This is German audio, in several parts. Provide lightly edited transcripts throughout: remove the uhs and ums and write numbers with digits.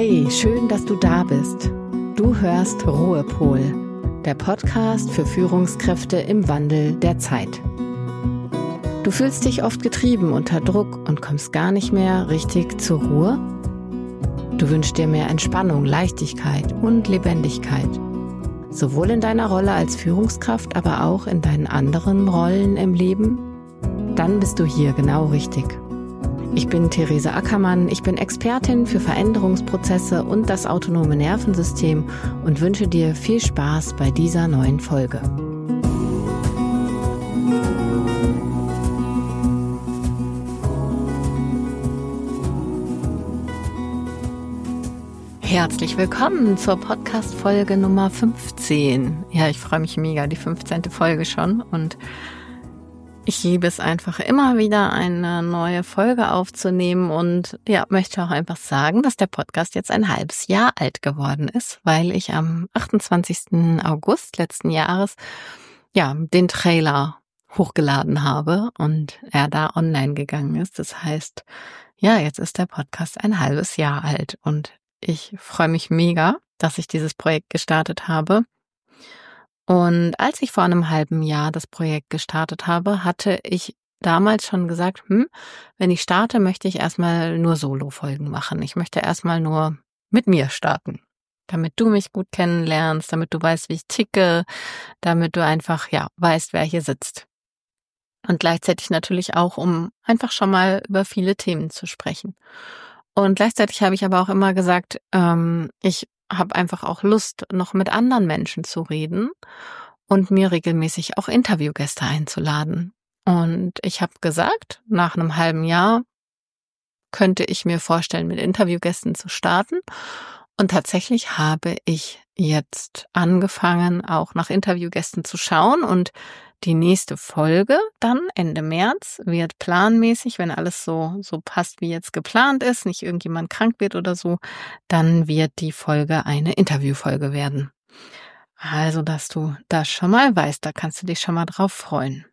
Hey, schön, dass du da bist. Du hörst Ruhepol, der Podcast für Führungskräfte im Wandel der Zeit. Du fühlst dich oft getrieben unter Druck und kommst gar nicht mehr richtig zur Ruhe? Du wünschst dir mehr Entspannung, Leichtigkeit und Lebendigkeit. Sowohl in deiner Rolle als Führungskraft, aber auch in deinen anderen Rollen im Leben? Dann bist du hier genau richtig. Ich bin Therese Ackermann, ich bin Expertin für Veränderungsprozesse und das autonome Nervensystem und wünsche dir viel Spaß bei dieser neuen Folge. Herzlich willkommen zur Podcast-Folge Nummer 15. Ja, ich freue mich mega, die 15. Folge schon, und ich liebe es einfach immer wieder, eine neue Folge aufzunehmen und ja, möchte auch einfach sagen, dass der Podcast jetzt ein halbes Jahr alt geworden ist, weil ich am 28. August letzten Jahres den Trailer hochgeladen habe und er da online gegangen ist. Das heißt, jetzt ist der Podcast ein halbes Jahr alt und ich freue mich mega, dass ich dieses Projekt gestartet habe. Und als ich vor einem halben Jahr das Projekt gestartet habe, hatte ich damals schon gesagt, wenn ich starte, möchte ich erstmal nur Solo-Folgen machen. Ich möchte erstmal nur mit mir starten, damit du mich gut kennenlernst, damit du weißt, wie ich ticke, damit du einfach, weißt, wer hier sitzt. Und gleichzeitig natürlich auch, um einfach schon mal über viele Themen zu sprechen. Und gleichzeitig habe ich aber auch immer gesagt, ich habe einfach auch Lust, noch mit anderen Menschen zu reden und mir regelmäßig auch Interviewgäste einzuladen. Und ich habe gesagt, nach einem halben Jahr könnte ich mir vorstellen, mit Interviewgästen zu starten. Und tatsächlich habe ich jetzt angefangen, auch nach Interviewgästen zu schauen, und die nächste Folge dann Ende März wird planmäßig, wenn alles so passt, wie jetzt geplant ist, nicht irgendjemand krank wird oder so, dann wird die Folge eine Interviewfolge werden. Also, dass du das schon mal weißt, da kannst du dich schon mal drauf freuen.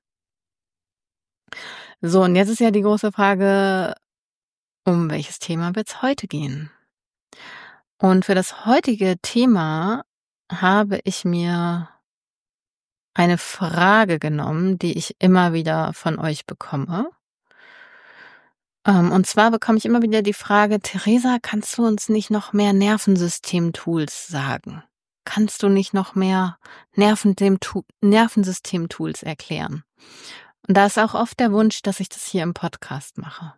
So, und jetzt ist ja die große Frage, um welches Thema wird es heute gehen? Und für das heutige Thema habe ich mir eine Frage genommen, die ich immer wieder von euch bekomme. Und zwar bekomme ich immer wieder die Frage: Theresa, kannst du uns nicht noch mehr Nervensystem-Tools sagen? Kannst du nicht noch mehr Nervensystem-Tools erklären? Und da ist auch oft der Wunsch, dass ich das hier im Podcast mache.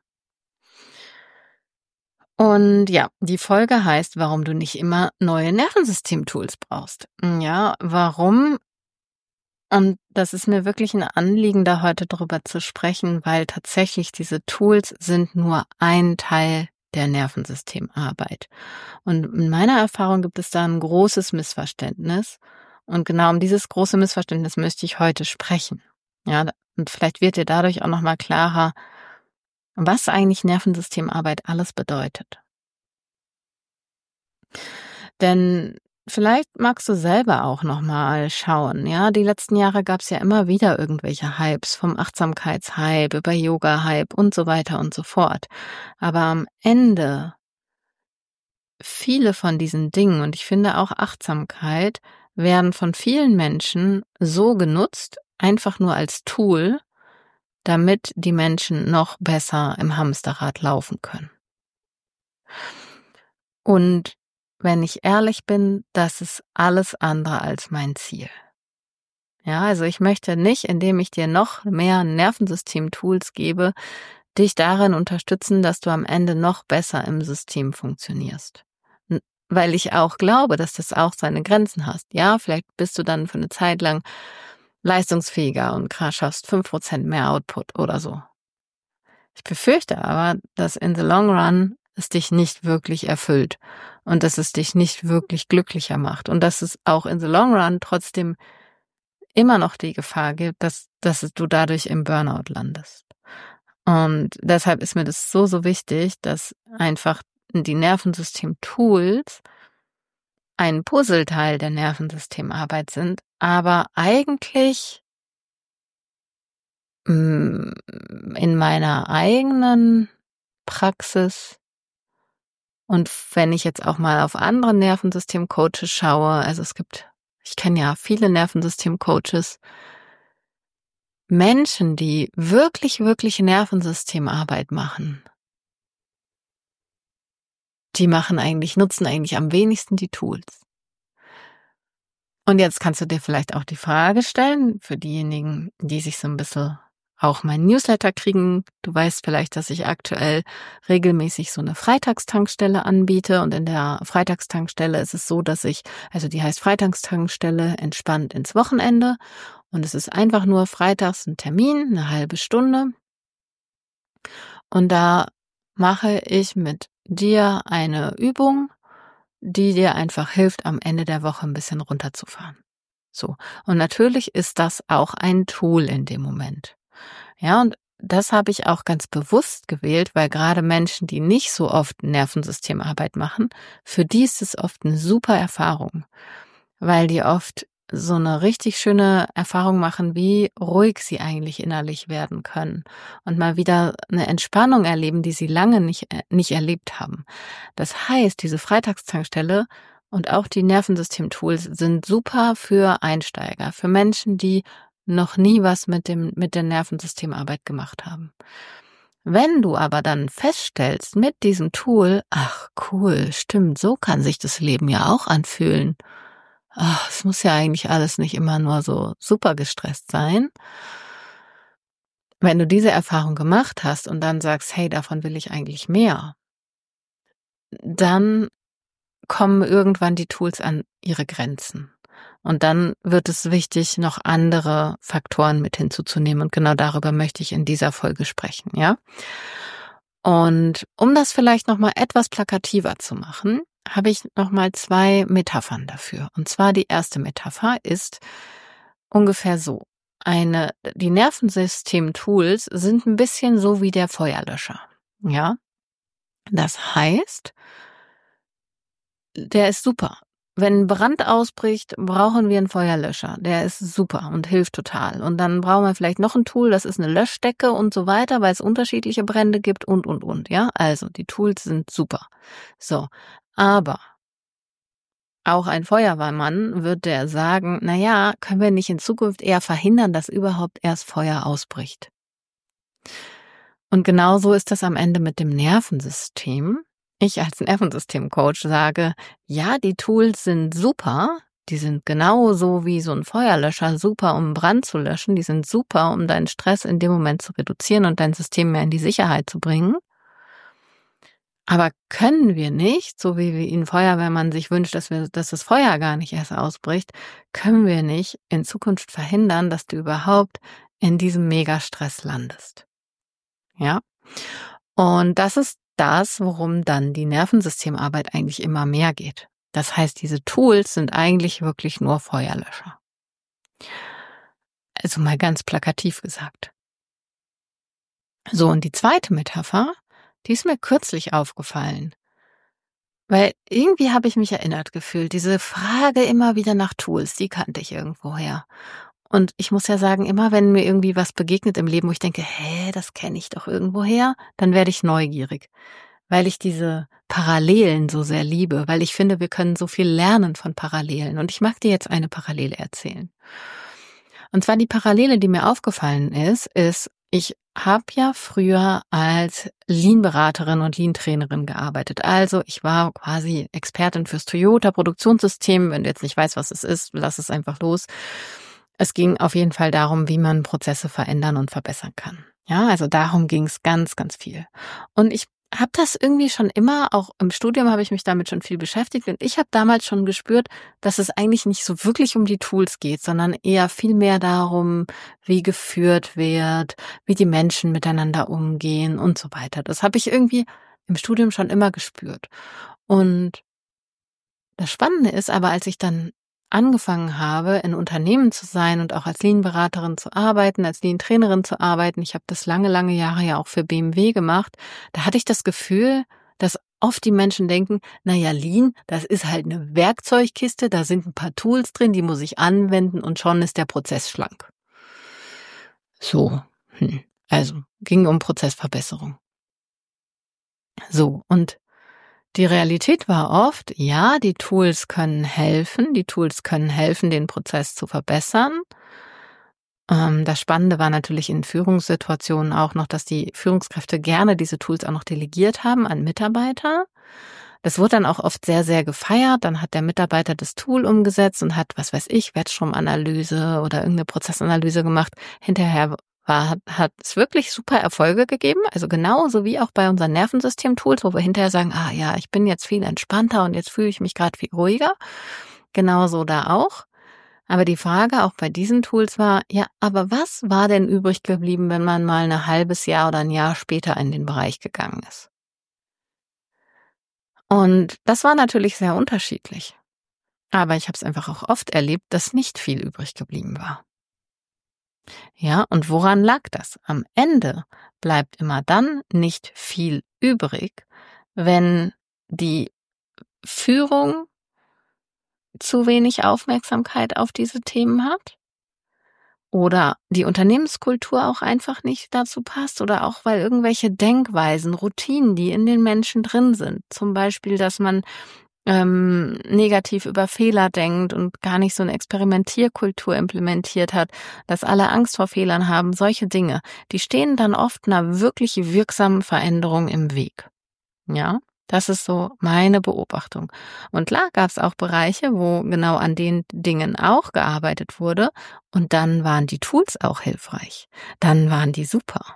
Und die Folge heißt, warum du nicht immer neue Nervensystem-Tools brauchst. Ja, warum? Und das ist mir wirklich ein Anliegen, da heute drüber zu sprechen, weil tatsächlich diese Tools sind nur ein Teil der Nervensystemarbeit. Und in meiner Erfahrung gibt es da ein großes Missverständnis. Und genau um dieses große Missverständnis möchte ich heute sprechen. Ja, und vielleicht wird dir dadurch auch nochmal klarer, was eigentlich Nervensystemarbeit alles bedeutet. Denn vielleicht magst du selber auch nochmal schauen, die letzten Jahre gab es ja immer wieder irgendwelche Hypes, vom Achtsamkeitshype über Yoga-Hype und so weiter und so fort. Aber am Ende, viele von diesen Dingen, und ich finde auch Achtsamkeit, werden von vielen Menschen so genutzt, einfach nur als Tool, damit die Menschen noch besser im Hamsterrad laufen können. Und wenn ich ehrlich bin, das ist alles andere als mein Ziel. Ja, also ich möchte nicht, indem ich dir noch mehr Nervensystem-Tools gebe, dich darin unterstützen, dass du am Ende noch besser im System funktionierst. Weil ich auch glaube, dass das auch seine Grenzen hat. Ja, vielleicht bist du dann für eine Zeit lang leistungsfähiger und schaffst 5% mehr Output oder so. Ich befürchte aber, dass in the long run es dich nicht wirklich erfüllt und dass es dich nicht wirklich glücklicher macht und dass es auch in the long run trotzdem immer noch die Gefahr gibt, dass du dadurch im Burnout landest. Und deshalb ist mir das so wichtig, dass einfach die Nervensystem-Tools ein Puzzleteil der Nervensystemarbeit sind, aber eigentlich in meiner eigenen Praxis Und wenn ich jetzt auch mal auf andere Nervensystem-Coaches schaue, also ich kenne ja viele Nervensystem-Coaches, Menschen, die wirklich, wirklich Nervensystemarbeit machen, die nutzen eigentlich am wenigsten die Tools. Und jetzt kannst du dir vielleicht auch die Frage stellen, für diejenigen, die sich so ein bisschen auch mein Newsletter kriegen. Du weißt vielleicht, dass ich aktuell regelmäßig so eine Freitagstankstelle anbiete. Und in der Freitagstankstelle ist es so, die heißt Freitagstankstelle entspannt ins Wochenende. Und es ist einfach nur freitags ein Termin, eine halbe Stunde. Und da mache ich mit dir eine Übung, die dir einfach hilft, am Ende der Woche ein bisschen runterzufahren. So. Und natürlich ist das auch ein Tool in dem Moment. Ja, und das habe ich auch ganz bewusst gewählt, weil gerade Menschen, die nicht so oft Nervensystemarbeit machen, für die ist es oft eine super Erfahrung, weil die oft so eine richtig schöne Erfahrung machen, wie ruhig sie eigentlich innerlich werden können und mal wieder eine Entspannung erleben, die sie lange nicht erlebt haben. Das heißt, diese Freitagstankstelle und auch die Nervensystem-Tools sind super für Einsteiger, für Menschen, die noch nie was mit der Nervensystemarbeit gemacht haben. Wenn du aber dann feststellst mit diesem Tool, ach cool, stimmt, so kann sich das Leben ja auch anfühlen. Ach, es muss ja eigentlich alles nicht immer nur so super gestresst sein. Wenn du diese Erfahrung gemacht hast und dann sagst, hey, davon will ich eigentlich mehr, dann kommen irgendwann die Tools an ihre Grenzen. Und dann wird es wichtig, noch andere Faktoren mit hinzuzunehmen. Und genau darüber möchte ich in dieser Folge sprechen, ja? Und um das vielleicht nochmal etwas plakativer zu machen, habe ich nochmal 2 Metaphern dafür. Und zwar die erste Metapher ist ungefähr so. Die Nervensystem-Tools sind ein bisschen so wie der Feuerlöscher, ja? Das heißt, der ist super. Wenn ein Brand ausbricht, brauchen wir einen Feuerlöscher. Der ist super und hilft total. Und dann brauchen wir vielleicht noch ein Tool, das ist eine Löschdecke und so weiter, weil es unterschiedliche Brände gibt und. Ja, also die Tools sind super. So, aber auch ein Feuerwehrmann wird der sagen, naja, können wir nicht in Zukunft eher verhindern, dass überhaupt erst Feuer ausbricht? Und genauso ist das am Ende mit dem Nervensystem. Ich als Nervensystem-Coach sage, ja, die Tools sind super, die sind genauso wie so ein Feuerlöscher super, um einen Brand zu löschen, die sind super, um deinen Stress in dem Moment zu reduzieren und dein System mehr in die Sicherheit zu bringen. Aber können wir nicht, so wie ein Feuerwehrmann sich wünscht, dass das Feuer gar nicht erst ausbricht, können wir nicht in Zukunft verhindern, dass du überhaupt in diesem Megastress landest. Ja? Und das ist das, worum dann die Nervensystemarbeit eigentlich immer mehr geht. Das heißt, diese Tools sind eigentlich wirklich nur Feuerlöscher. Also mal ganz plakativ gesagt. So, und die zweite Metapher, die ist mir kürzlich aufgefallen. Weil irgendwie habe ich mich erinnert gefühlt, diese Frage immer wieder nach Tools, die kannte ich irgendwoher. Und ich muss ja sagen, immer wenn mir irgendwie was begegnet im Leben, wo ich denke, das kenne ich doch irgendwoher, dann werde ich neugierig, weil ich diese Parallelen so sehr liebe, weil ich finde, wir können so viel lernen von Parallelen. Und ich mag dir jetzt eine Parallele erzählen. Und zwar die Parallele, die mir aufgefallen ist, ich habe ja früher als Lean-Beraterin und Lean-Trainerin gearbeitet. Also ich war quasi Expertin fürs Toyota-Produktionssystem. Wenn du jetzt nicht weißt, was es ist, lass es einfach los. Es ging auf jeden Fall darum, wie man Prozesse verändern und verbessern kann. Ja, also darum ging es ganz, ganz viel. Und ich habe das irgendwie schon immer, auch im Studium habe ich mich damit schon viel beschäftigt und ich habe damals schon gespürt, dass es eigentlich nicht so wirklich um die Tools geht, sondern eher viel mehr darum, wie geführt wird, wie die Menschen miteinander umgehen und so weiter. Das habe ich irgendwie im Studium schon immer gespürt. Und das Spannende ist aber, als ich dann angefangen habe, in Unternehmen zu sein und auch als Lean-Beraterin zu arbeiten, als Lean-Trainerin zu arbeiten, ich habe das lange, lange Jahre ja auch für BMW gemacht, da hatte ich das Gefühl, dass oft die Menschen denken, naja, Lean, das ist halt eine Werkzeugkiste, da sind ein paar Tools drin, die muss ich anwenden und schon ist der Prozess schlank. So, also ging um Prozessverbesserung. So, und Die Realität war oft, ja, die Tools können helfen, den Prozess zu verbessern. Das Spannende war natürlich in Führungssituationen auch noch, dass die Führungskräfte gerne diese Tools auch noch delegiert haben an Mitarbeiter. Das wurde dann auch oft sehr, sehr gefeiert. Dann hat der Mitarbeiter das Tool umgesetzt und hat, was weiß ich, Wertstromanalyse oder irgendeine Prozessanalyse gemacht. Hinterher hat es wirklich super Erfolge gegeben. Also genauso wie auch bei unseren Nervensystem-Tools, wo wir hinterher sagen, ja, ich bin jetzt viel entspannter und jetzt fühle ich mich gerade viel ruhiger. Genauso da auch. Aber die Frage auch bei diesen Tools war, ja, aber was war denn übrig geblieben, wenn man mal ein halbes Jahr oder ein Jahr später in den Bereich gegangen ist? Und das war natürlich sehr unterschiedlich. Aber ich habe es einfach auch oft erlebt, dass nicht viel übrig geblieben war. Ja, und woran lag das? Am Ende bleibt immer dann nicht viel übrig, wenn die Führung zu wenig Aufmerksamkeit auf diese Themen hat oder die Unternehmenskultur auch einfach nicht dazu passt oder auch weil irgendwelche Denkweisen, Routinen, die in den Menschen drin sind, zum Beispiel, dass man negativ über Fehler denkt und gar nicht so eine Experimentierkultur implementiert hat, dass alle Angst vor Fehlern haben, solche Dinge, die stehen dann oft einer wirklich wirksamen Veränderung im Weg. Ja, das ist so meine Beobachtung. Und klar gab es auch Bereiche, wo genau an den Dingen auch gearbeitet wurde und dann waren die Tools auch hilfreich. Dann waren die super.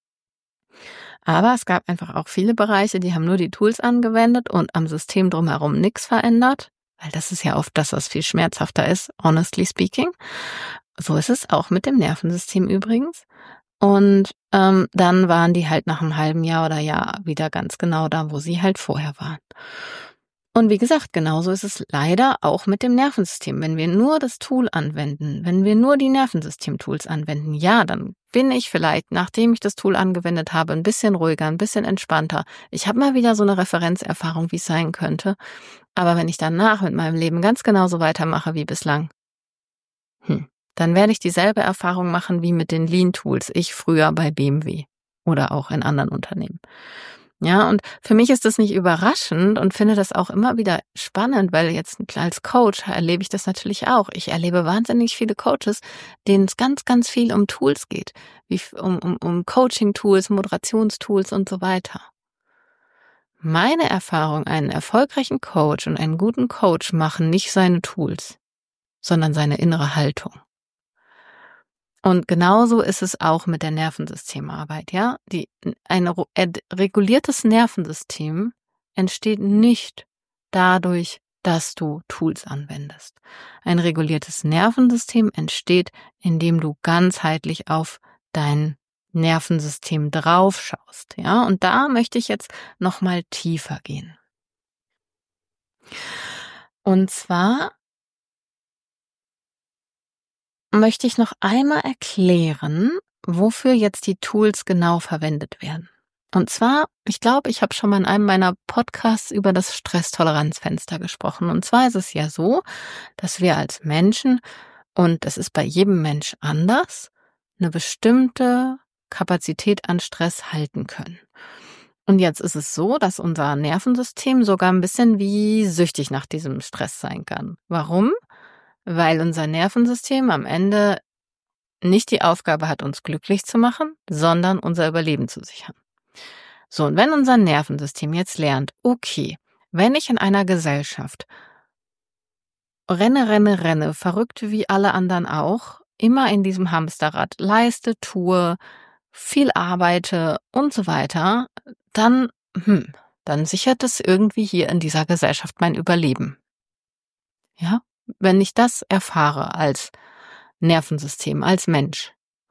Aber es gab einfach auch viele Bereiche, die haben nur die Tools angewendet und am System drumherum nichts verändert, weil das ist ja oft das, was viel schmerzhafter ist, honestly speaking. So ist es auch mit dem Nervensystem übrigens. Und dann waren die halt nach einem halben Jahr oder Jahr wieder ganz genau da, wo sie halt vorher waren. Und wie gesagt, genauso ist es leider auch mit dem Nervensystem. Wenn wir nur das Tool anwenden, wenn wir nur die Nervensystem-Tools anwenden, ja, dann bin ich vielleicht, nachdem ich das Tool angewendet habe, ein bisschen ruhiger, ein bisschen entspannter. Ich habe mal wieder so eine Referenzerfahrung, wie es sein könnte. Aber wenn ich danach mit meinem Leben ganz genauso weitermache wie bislang, dann werde ich dieselbe Erfahrung machen wie mit den Lean-Tools, ich früher bei BMW oder auch in anderen Unternehmen. Ja, und für mich ist das nicht überraschend und finde das auch immer wieder spannend, weil jetzt als Coach erlebe ich das natürlich auch. Ich erlebe wahnsinnig viele Coaches, denen es ganz, ganz viel um Tools geht, wie um Coaching-Tools, Moderationstools und so weiter. Meine Erfahrung, einen erfolgreichen Coach und einen guten Coach machen nicht seine Tools, sondern seine innere Haltung. Und genauso ist es auch mit der Nervensystemarbeit, ja. Ein reguliertes Nervensystem entsteht nicht dadurch, dass du Tools anwendest. Ein reguliertes Nervensystem entsteht, indem du ganzheitlich auf dein Nervensystem draufschaust, ja. Und da möchte ich jetzt nochmal tiefer gehen. Und zwar möchte ich noch einmal erklären, wofür jetzt die Tools genau verwendet werden. Und zwar, ich glaube, ich habe schon mal in einem meiner Podcasts über das Stresstoleranzfenster gesprochen. Und zwar ist es ja so, dass wir als Menschen, und das ist bei jedem Mensch anders, eine bestimmte Kapazität an Stress halten können. Und jetzt ist es so, dass unser Nervensystem sogar ein bisschen wie süchtig nach diesem Stress sein kann. Warum? Weil unser Nervensystem am Ende nicht die Aufgabe hat, uns glücklich zu machen, sondern unser Überleben zu sichern. So, und wenn unser Nervensystem jetzt lernt, okay, wenn ich in einer Gesellschaft renne, verrückt wie alle anderen auch, immer in diesem Hamsterrad, leiste, tue, viel arbeite und so weiter, dann sichert es irgendwie hier in dieser Gesellschaft mein Überleben. Ja? Wenn ich das erfahre als Nervensystem, als Mensch,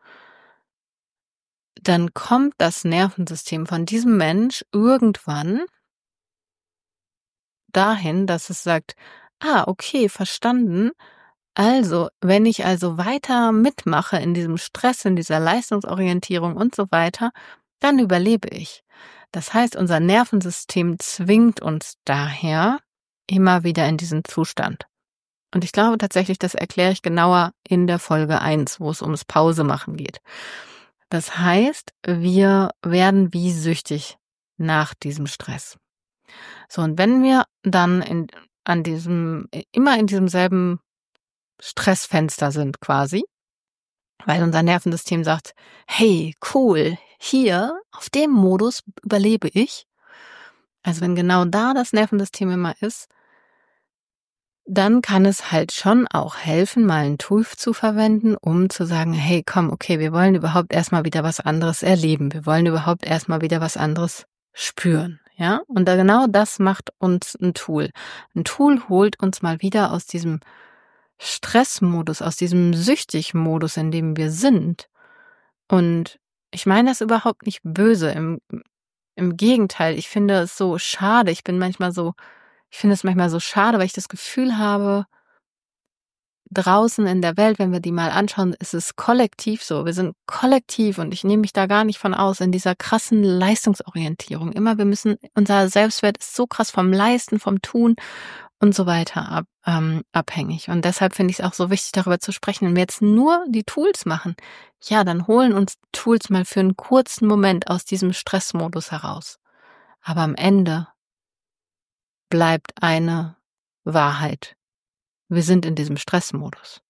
dann kommt das Nervensystem von diesem Mensch irgendwann dahin, dass es sagt, okay, verstanden. Also, wenn ich also weiter mitmache in diesem Stress, in dieser Leistungsorientierung und so weiter, dann überlebe ich. Das heißt, unser Nervensystem zwingt uns daher immer wieder in diesen Zustand. Und ich glaube tatsächlich, das erkläre ich genauer in der Folge 1, wo es ums Pause-Machen geht. Das heißt, wir werden wie süchtig nach diesem Stress. So, und wenn wir dann immer in diesem selben Stressfenster sind quasi, weil unser Nervensystem sagt, hey, cool, hier auf dem Modus überlebe ich. Also wenn genau da das Nervensystem immer ist, dann kann es halt schon auch helfen, mal ein Tool zu verwenden, um zu sagen, hey, komm, okay, wir wollen überhaupt erstmal wieder was anderes erleben. Wir wollen überhaupt erstmal wieder was anderes spüren. Ja, und genau das macht uns ein Tool. Ein Tool holt uns mal wieder aus diesem Stressmodus, aus diesem Süchtigmodus, in dem wir sind. Und ich meine das überhaupt nicht böse. Im Gegenteil, ich finde es so schade. Ich finde es manchmal so schade, weil ich das Gefühl habe, draußen in der Welt, wenn wir die mal anschauen, ist es kollektiv so. Wir sind kollektiv und ich nehme mich da gar nicht von aus, in dieser krassen Leistungsorientierung. Unser Selbstwert ist so krass vom Leisten, vom Tun und so weiter abhängig. Und deshalb finde ich es auch so wichtig, darüber zu sprechen. Wenn wir jetzt nur die Tools machen, ja, dann holen uns Tools mal für einen kurzen Moment aus diesem Stressmodus heraus. Aber am Ende bleibt eine Wahrheit. Wir sind in diesem Stressmodus.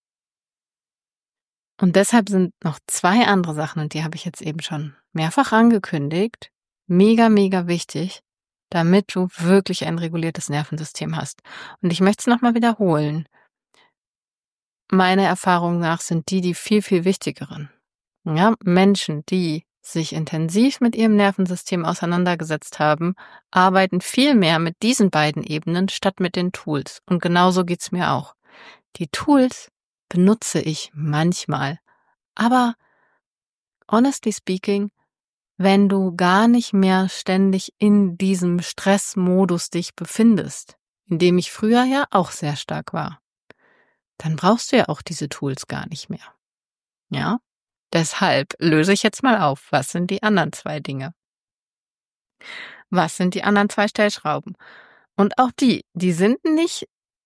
Und deshalb sind noch 2 andere Sachen, und die habe ich jetzt eben schon mehrfach angekündigt, mega, mega wichtig, damit du wirklich ein reguliertes Nervensystem hast. Und ich möchte es nochmal wiederholen. Meiner Erfahrung nach sind die viel, viel wichtigeren. Ja, Menschen, die sich intensiv mit ihrem Nervensystem auseinandergesetzt haben, arbeiten viel mehr mit diesen beiden Ebenen statt mit den Tools. Und genauso geht's mir auch. Die Tools benutze ich manchmal. Aber honestly speaking, wenn du gar nicht mehr ständig in diesem Stressmodus dich befindest, in dem ich früher ja auch sehr stark war, dann brauchst du ja auch diese Tools gar nicht mehr. Ja? Deshalb löse ich jetzt mal auf, was sind die anderen 2 Dinge? Was sind die anderen 2 Stellschrauben? Und auch die sind nicht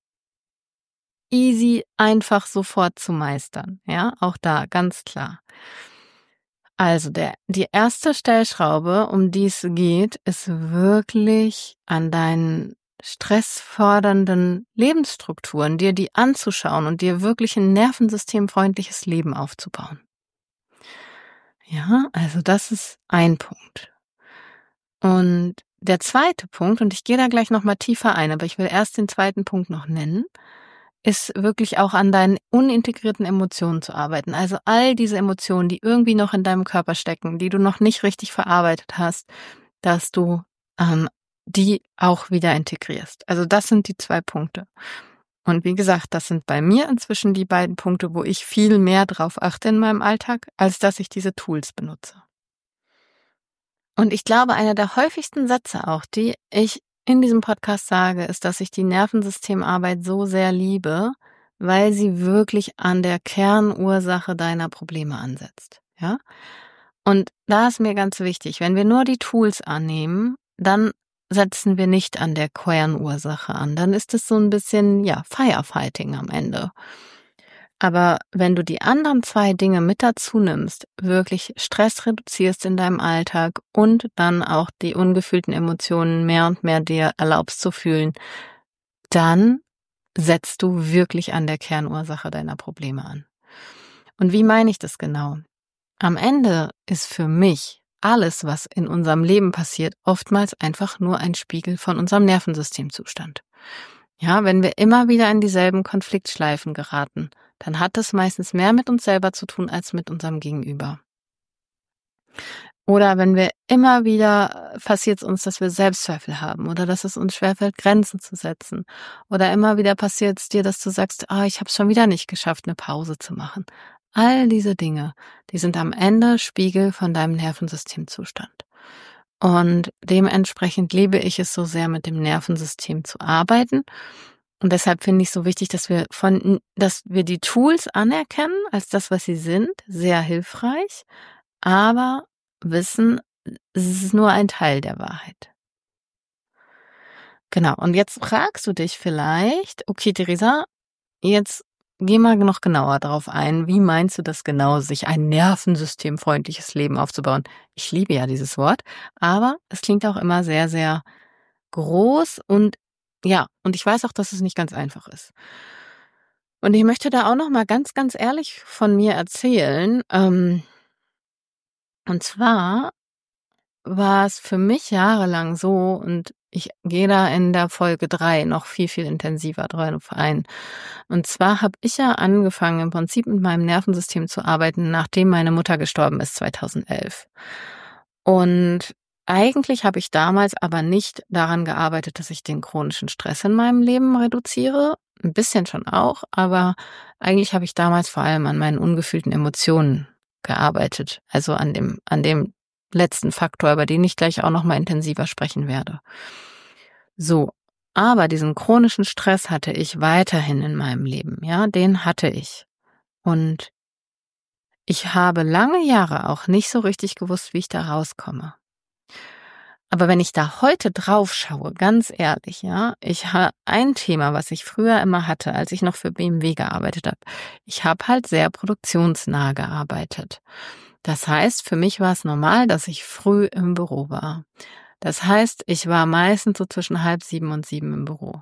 easy, einfach sofort zu meistern. Ja, auch da ganz klar. Also die erste Stellschraube, um die es geht, ist wirklich an deinen stressfordernden Lebensstrukturen, dir die anzuschauen und dir wirklich ein nervensystemfreundliches Leben aufzubauen. Ja, also das ist ein Punkt. Und der zweite Punkt, und ich gehe da gleich nochmal tiefer ein, aber ich will erst den zweiten Punkt noch nennen, ist wirklich auch an deinen unintegrierten Emotionen zu arbeiten. Also all diese Emotionen, die irgendwie noch in deinem Körper stecken, die du noch nicht richtig verarbeitet hast, dass du die auch wieder integrierst. Also das sind die 2 Punkte. Und wie gesagt, das sind bei mir inzwischen die beiden Punkte, wo ich viel mehr drauf achte in meinem Alltag, als dass ich diese Tools benutze. Und ich glaube, einer der häufigsten Sätze auch, die ich in diesem Podcast sage, ist, dass ich die Nervensystemarbeit so sehr liebe, weil sie wirklich an der Kernursache deiner Probleme ansetzt. Ja? Und da ist mir ganz wichtig, wenn wir nur die Tools annehmen, dann setzen wir nicht an der Kernursache an. Dann ist es so ein bisschen, ja, Firefighting am Ende. Aber wenn du die anderen 2 Dinge mit dazu nimmst, wirklich Stress reduzierst in deinem Alltag und dann auch die ungefühlten Emotionen mehr und mehr dir erlaubst zu fühlen, dann setzt du wirklich an der Kernursache deiner Probleme an. Und wie meine ich das genau? Am Ende ist für mich alles, was in unserem Leben passiert, oftmals einfach nur ein Spiegel von unserem Nervensystemzustand. Ja, wenn wir immer wieder in dieselben Konfliktschleifen geraten, dann hat das meistens mehr mit uns selber zu tun als mit unserem Gegenüber. Oder wenn wir immer wieder passiert es uns, dass wir Selbstzweifel haben oder dass es uns schwerfällt, Grenzen zu setzen. Oder immer wieder passiert es dir, dass du sagst, ich habe es schon wieder nicht geschafft, eine Pause zu machen. All diese Dinge, die sind am Ende Spiegel von deinem Nervensystemzustand. Und dementsprechend liebe ich es so sehr, mit dem Nervensystem zu arbeiten. Und deshalb finde ich es so wichtig, dass wir die Tools anerkennen als das, was sie sind, sehr hilfreich, aber wissen, es ist nur ein Teil der Wahrheit. Genau, und jetzt fragst du dich vielleicht, okay, Theresa, jetzt geh mal noch genauer darauf ein. Wie meinst du das genau, sich ein nervensystemfreundliches Leben aufzubauen? Ich liebe ja dieses Wort, aber es klingt auch immer sehr, sehr groß und ja, und ich weiß auch, dass es nicht ganz einfach ist. Und ich möchte da auch noch mal ganz, ganz ehrlich von mir erzählen. Und zwar war es für mich jahrelang so, und ich gehe da in der Folge 3 noch viel, viel intensiver drauf ein. Und zwar habe ich ja angefangen, im Prinzip mit meinem Nervensystem zu arbeiten, nachdem meine Mutter gestorben ist, 2011. Und eigentlich habe ich damals aber nicht daran gearbeitet, dass ich den chronischen Stress in meinem Leben reduziere. Ein bisschen schon auch, aber eigentlich habe ich damals vor allem an meinen ungefühlten Emotionen gearbeitet. Also an dem letzten Faktor, über den ich gleich auch noch mal intensiver sprechen werde. So, aber diesen chronischen Stress hatte ich weiterhin in meinem Leben, ja, den hatte ich. Und ich habe lange Jahre auch nicht so richtig gewusst, wie ich da rauskomme. Aber wenn ich da heute drauf schaue, ganz ehrlich, ja, ich habe ein Thema, was ich früher immer hatte, als ich noch für BMW gearbeitet habe. Ich habe halt sehr produktionsnah gearbeitet. Das heißt, für mich war es normal, dass ich früh im Büro war. Das heißt, ich war meistens so zwischen 6:30 und 7 im Büro.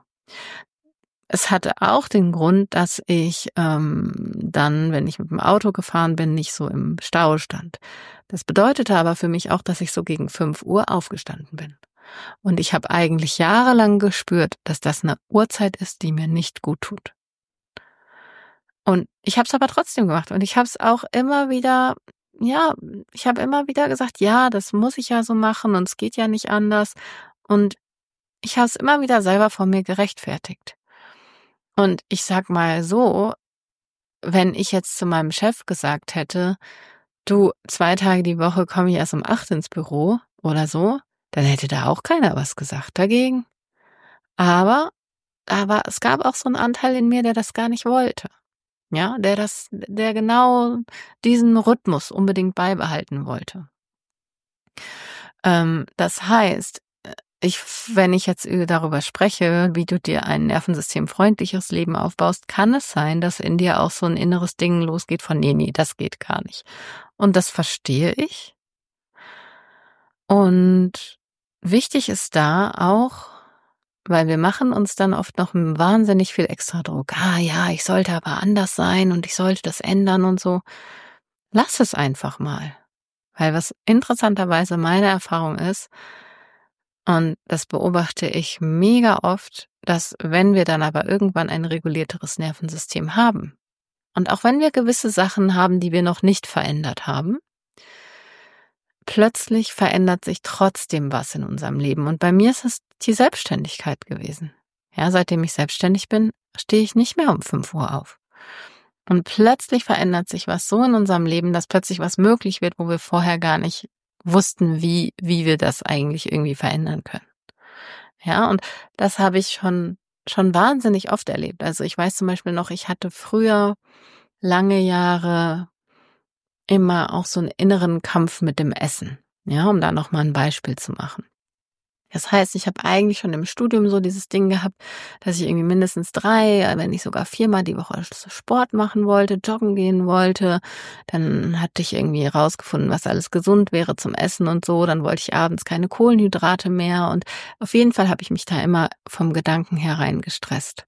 Es hatte auch den Grund, dass ich dann, wenn ich mit dem Auto gefahren bin, nicht so im Stau stand. Das bedeutete aber für mich auch, dass ich so gegen 5 Uhr aufgestanden bin. Und ich habe eigentlich jahrelang gespürt, dass das eine Uhrzeit ist, die mir nicht gut tut. Und ich habe es aber trotzdem gemacht. Und ich habe es auch immer wieder, ja, ich habe immer wieder gesagt, ja, das muss ich ja so machen und es geht ja nicht anders. Und ich habe es immer wieder selber vor mir gerechtfertigt. Und ich sag mal so, wenn ich jetzt zu meinem Chef gesagt hätte, du, 2 Tage die Woche komme ich erst um 8 ins Büro oder so, dann hätte da auch keiner was gesagt dagegen. Aber es gab auch so einen Anteil in mir, der das gar nicht wollte. Ja, der genau diesen Rhythmus unbedingt beibehalten wollte. Das heißt, wenn ich jetzt darüber spreche, wie du dir ein nervensystemfreundliches Leben aufbaust, kann es sein, dass in dir auch so ein inneres Ding losgeht von, nee, das geht gar nicht. Und das verstehe ich. Und wichtig ist da auch, weil wir machen uns dann oft noch wahnsinnig viel extra Druck. Ah ja, ich sollte aber anders sein und ich sollte das ändern und so. Lass es einfach mal. Weil was interessanterweise meine Erfahrung ist, und das beobachte ich mega oft, dass wenn wir dann aber irgendwann ein regulierteres Nervensystem haben und auch wenn wir gewisse Sachen haben, die wir noch nicht verändert haben, plötzlich verändert sich trotzdem was in unserem Leben. Und bei mir ist es die Selbstständigkeit gewesen. Ja, seitdem ich selbstständig bin, stehe ich nicht mehr um 5 Uhr auf. Und plötzlich verändert sich was so in unserem Leben, dass plötzlich was möglich wird, wo wir vorher gar nicht wussten, wie wir das eigentlich irgendwie verändern können. Ja, und das habe ich schon wahnsinnig oft erlebt. Also ich weiß zum Beispiel noch, ich hatte früher lange Jahre immer auch so einen inneren Kampf mit dem Essen. Ja, um da nochmal ein Beispiel zu machen. Das heißt, ich habe eigentlich schon im Studium so dieses Ding gehabt, dass ich irgendwie mindestens 3, wenn nicht sogar 4-mal die Woche Sport machen wollte, joggen gehen wollte. Dann hatte ich irgendwie rausgefunden, was alles gesund wäre zum Essen und so. Dann wollte ich abends keine Kohlenhydrate mehr. Und auf jeden Fall habe ich mich da immer vom Gedanken her reingestresst.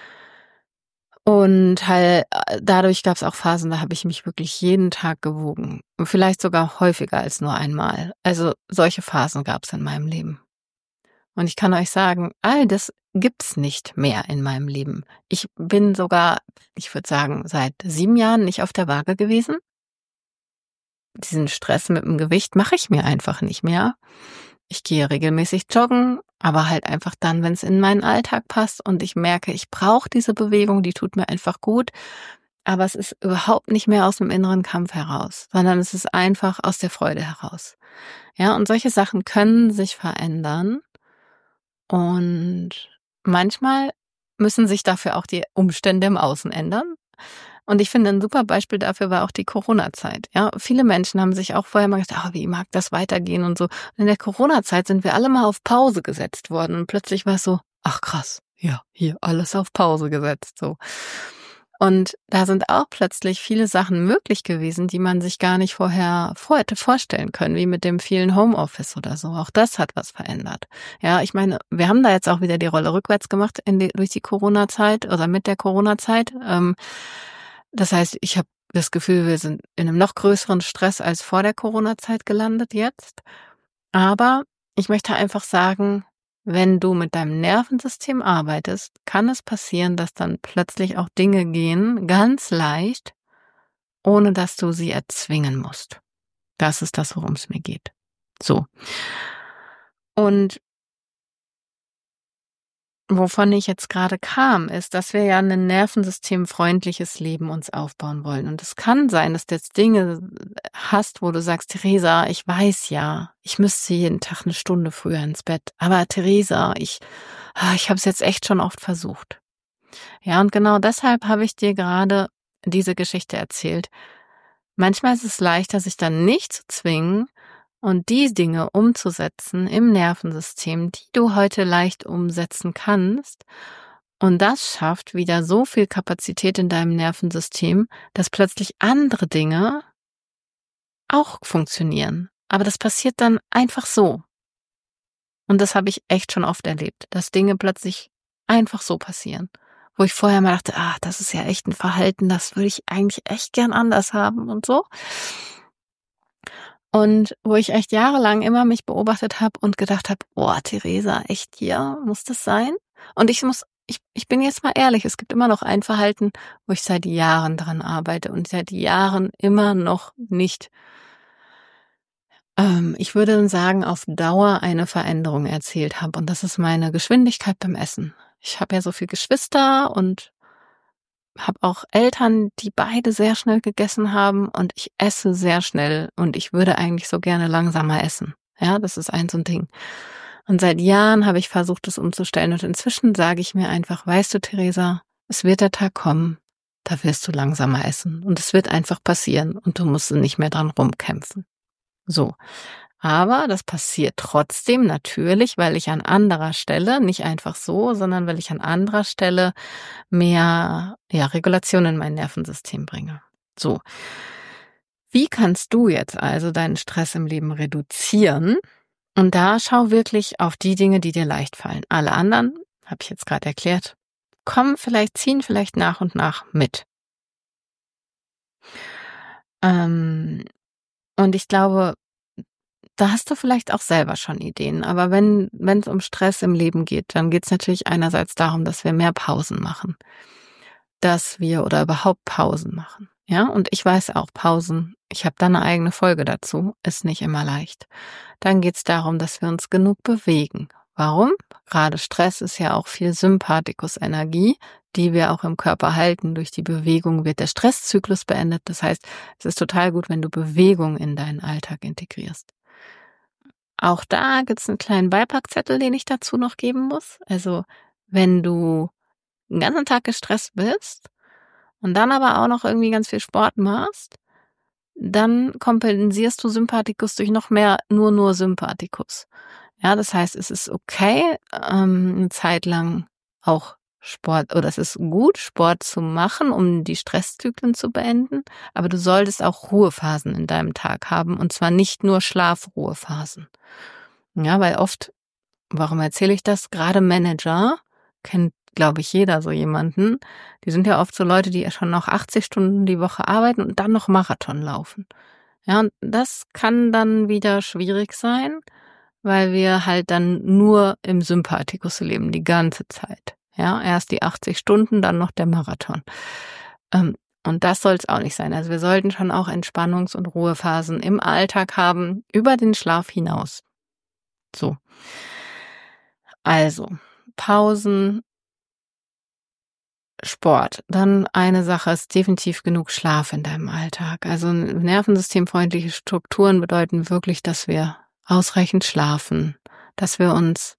Und halt dadurch gab es auch Phasen, da habe ich mich wirklich jeden Tag gewogen. Und vielleicht sogar häufiger als nur einmal. Also solche Phasen gab es in meinem Leben. Und ich kann euch sagen, all das gibt's nicht mehr in meinem Leben. Ich bin sogar, ich würde sagen, seit 7 Jahren nicht auf der Waage gewesen. Diesen Stress mit dem Gewicht mache ich mir einfach nicht mehr. Ich gehe regelmäßig joggen, aber halt einfach dann, wenn es in meinen Alltag passt und ich merke, ich brauche diese Bewegung, die tut mir einfach gut. Aber es ist überhaupt nicht mehr aus dem inneren Kampf heraus, sondern es ist einfach aus der Freude heraus. Ja, und solche Sachen können sich verändern. Und manchmal müssen sich dafür auch die Umstände im Außen ändern. Und ich finde, ein super Beispiel dafür war auch die Corona-Zeit. Ja, viele Menschen haben sich auch vorher mal gedacht, wie mag das weitergehen und so. Und in der Corona-Zeit sind wir alle mal auf Pause gesetzt worden. Und plötzlich war es so, ach krass, ja, hier alles auf Pause gesetzt, so. Und da sind auch plötzlich viele Sachen möglich gewesen, die man sich gar nicht vorher hätte vorstellen können, wie mit dem vielen Homeoffice oder so. Auch das hat was verändert. Ja, ich meine, wir haben da jetzt auch wieder die Rolle rückwärts gemacht durch die Corona-Zeit oder mit der Corona-Zeit. Das heißt, ich habe das Gefühl, wir sind in einem noch größeren Stress als vor der Corona-Zeit gelandet jetzt. Aber ich möchte einfach sagen, wenn du mit deinem Nervensystem arbeitest, kann es passieren, dass dann plötzlich auch Dinge gehen, ganz leicht, ohne dass du sie erzwingen musst. Das ist das, worum es mir geht. So. Und wovon ich jetzt gerade kam, ist, dass wir ja ein nervensystemfreundliches Leben uns aufbauen wollen. Und es kann sein, dass du jetzt Dinge hast, wo du sagst, Theresa, ich weiß ja, ich müsste jeden Tag eine Stunde früher ins Bett. Aber Theresa, ich habe es jetzt echt schon oft versucht. Ja, und genau deshalb habe ich dir gerade diese Geschichte erzählt. Manchmal ist es leichter, sich dann nicht zu zwingen und die Dinge umzusetzen im Nervensystem, die du heute leicht umsetzen kannst. Und das schafft wieder so viel Kapazität in deinem Nervensystem, dass plötzlich andere Dinge auch funktionieren. Aber das passiert dann einfach so. Und das habe ich echt schon oft erlebt, dass Dinge plötzlich einfach so passieren. Wo ich vorher mal dachte, das ist ja echt ein Verhalten, das würde ich eigentlich echt gern anders haben und so. Und wo ich echt jahrelang immer mich beobachtet habe und gedacht habe, Theresa, echt hier, muss das sein? Und ich bin jetzt mal ehrlich, es gibt immer noch ein Verhalten, wo ich seit Jahren dran arbeite und seit Jahren immer noch nicht, ich würde dann sagen, auf Dauer eine Veränderung erzielt habe. Und das ist meine Geschwindigkeit beim Essen. Ich habe ja so viele Geschwister und habe auch Eltern, die beide sehr schnell gegessen haben und ich esse sehr schnell und ich würde eigentlich so gerne langsamer essen. Ja, das ist so ein Ding. Und seit Jahren habe ich versucht, das umzustellen und inzwischen sage ich mir einfach, weißt du, Theresa, es wird der Tag kommen, da wirst du langsamer essen und es wird einfach passieren und du musst nicht mehr dran rumkämpfen. So. Aber das passiert trotzdem natürlich, weil ich an anderer Stelle, nicht einfach so, sondern weil ich an anderer Stelle mehr Regulation in mein Nervensystem bringe. So. Wie kannst du jetzt also deinen Stress im Leben reduzieren? Und da schau wirklich auf die Dinge, die dir leicht fallen. Alle anderen, habe ich jetzt gerade erklärt, ziehen vielleicht nach und nach mit. Und ich glaube, da hast du vielleicht auch selber schon Ideen. Aber wenn es um Stress im Leben geht, dann geht es natürlich einerseits darum, dass wir mehr Pausen machen. Oder überhaupt Pausen machen. Ja, und ich weiß auch, Pausen, ich habe da eine eigene Folge dazu, ist nicht immer leicht. Dann geht es darum, dass wir uns genug bewegen. Warum? Gerade Stress ist ja auch viel Sympathikus-Energie, die wir auch im Körper halten. Durch die Bewegung wird der Stresszyklus beendet. Das heißt, es ist total gut, wenn du Bewegung in deinen Alltag integrierst. Auch da gibt's einen kleinen Beipackzettel, den ich dazu noch geben muss. Also, wenn du den ganzen Tag gestresst bist und dann aber auch noch irgendwie ganz viel Sport machst, dann kompensierst du Sympathikus durch noch mehr nur Sympathikus. Ja, das heißt, es ist okay, eine Zeit lang auch Sport, oder es ist gut, Sport zu machen, um die Stresszyklen zu beenden, aber du solltest auch Ruhephasen in deinem Tag haben und zwar nicht nur Schlafruhephasen. Ja, weil oft, warum erzähle ich das? Gerade Manager, kennt, glaube ich, jeder so jemanden, die sind ja oft so Leute, die ja schon noch 80 Stunden die Woche arbeiten und dann noch Marathon laufen. Ja, und das kann dann wieder schwierig sein, weil wir halt dann nur im Sympathikus leben, die ganze Zeit. Ja, erst die 80 Stunden, dann noch der Marathon. Und das soll es auch nicht sein. Also wir sollten schon auch Entspannungs- und Ruhephasen im Alltag haben, über den Schlaf hinaus. So. Also, Pausen, Sport. Dann eine Sache ist definitiv genug Schlaf in deinem Alltag. Also nervensystemfreundliche Strukturen bedeuten wirklich, dass wir ausreichend schlafen, dass wir uns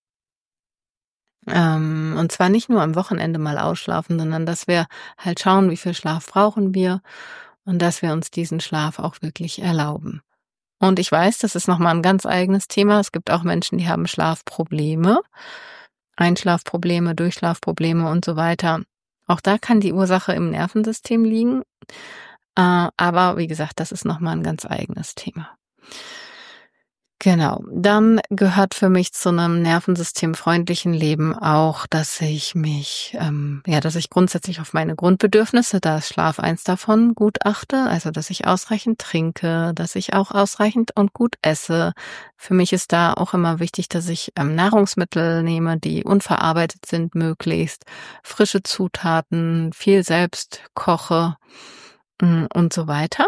und zwar nicht nur am Wochenende mal ausschlafen, sondern dass wir halt schauen, wie viel Schlaf brauchen wir und dass wir uns diesen Schlaf auch wirklich erlauben. Und ich weiß, das ist nochmal ein ganz eigenes Thema. Es gibt auch Menschen, die haben Schlafprobleme, Einschlafprobleme, Durchschlafprobleme und so weiter. Auch da kann die Ursache im Nervensystem liegen. Aber wie gesagt, das ist nochmal ein ganz eigenes Thema. Genau. Dann gehört für mich zu einem nervensystemfreundlichen Leben auch, dass ich dass ich grundsätzlich auf meine Grundbedürfnisse, da ist Schlaf eins davon, gut achte. Also, dass ich ausreichend trinke, dass ich auch ausreichend und gut esse. Für mich ist da auch immer wichtig, dass ich Nahrungsmittel nehme, die unverarbeitet sind, möglichst frische Zutaten, viel selbst koche und so weiter.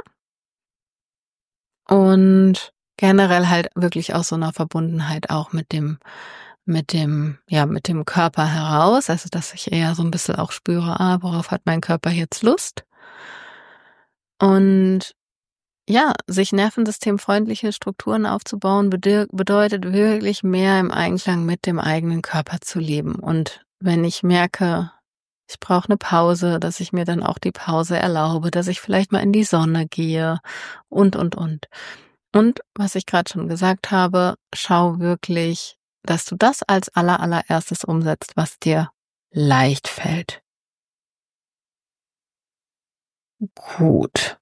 Und generell halt wirklich aus so einer Verbundenheit auch mit dem Körper heraus. Also, dass ich eher so ein bisschen auch spüre, worauf hat mein Körper jetzt Lust? Und ja, sich nervensystemfreundliche Strukturen aufzubauen, bedeutet wirklich mehr im Einklang mit dem eigenen Körper zu leben. Und wenn ich merke, ich brauche eine Pause, dass ich mir dann auch die Pause erlaube, dass ich vielleicht mal in die Sonne gehe und. Und was ich gerade schon gesagt habe, schau wirklich, dass du das als allererstes umsetzt, was dir leicht fällt. Gut.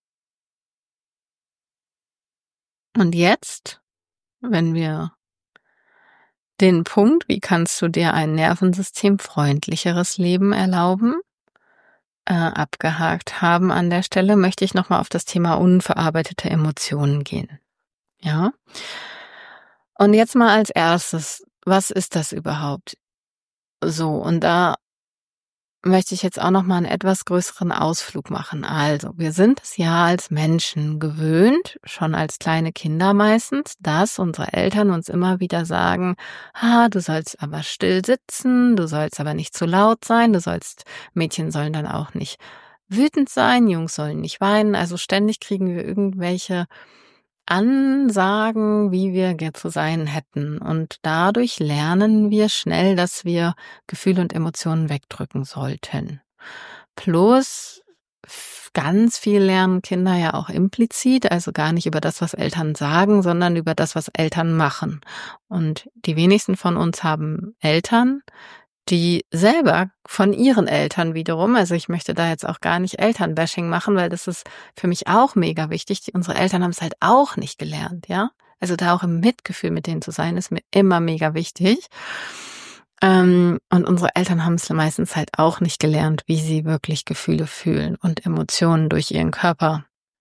Und jetzt, wenn wir den Punkt, wie kannst du dir ein nervensystemfreundlicheres Leben erlauben, abgehakt haben an der Stelle, möchte ich nochmal auf das Thema unverarbeitete Emotionen gehen. Ja? Und jetzt mal als erstes, was ist das überhaupt? So, und da möchte ich jetzt auch noch mal einen etwas größeren Ausflug machen. Also, wir sind es ja als Menschen gewöhnt, schon als kleine Kinder meistens, dass unsere Eltern uns immer wieder sagen, du sollst aber still sitzen, du sollst aber nicht zu laut sein, Mädchen sollen dann auch nicht wütend sein, Jungs sollen nicht weinen. Also ständig kriegen wir irgendwelche Ansagen, wie wir zu sein hätten. Und dadurch lernen wir schnell, dass wir Gefühle und Emotionen wegdrücken sollten. Plus ganz viel lernen Kinder ja auch implizit, also gar nicht über das, was Eltern sagen, sondern über das, was Eltern machen. Und die wenigsten von uns haben Eltern, die selber von ihren Eltern wiederum, also ich möchte da jetzt auch gar nicht Elternbashing machen, weil das ist für mich auch mega wichtig. Unsere Eltern haben es halt auch nicht gelernt, ja. Also da auch im Mitgefühl mit denen zu sein, ist mir immer mega wichtig. Und unsere Eltern haben es meistens halt auch nicht gelernt, wie sie wirklich Gefühle fühlen und Emotionen durch ihren Körper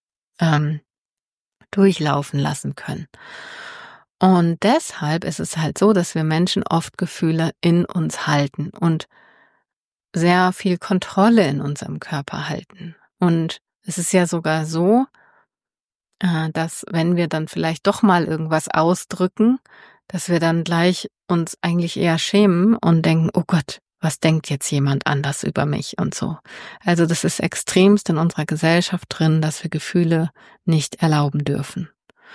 durchlaufen lassen können. Und deshalb ist es halt so, dass wir Menschen oft Gefühle in uns halten und sehr viel Kontrolle in unserem Körper halten. Und es ist ja sogar so, dass wenn wir dann vielleicht doch mal irgendwas ausdrücken, dass wir dann gleich uns eigentlich eher schämen und denken, oh Gott, was denkt jetzt jemand anders über mich und so. Also das ist extremst in unserer Gesellschaft drin, dass wir Gefühle nicht erlauben dürfen.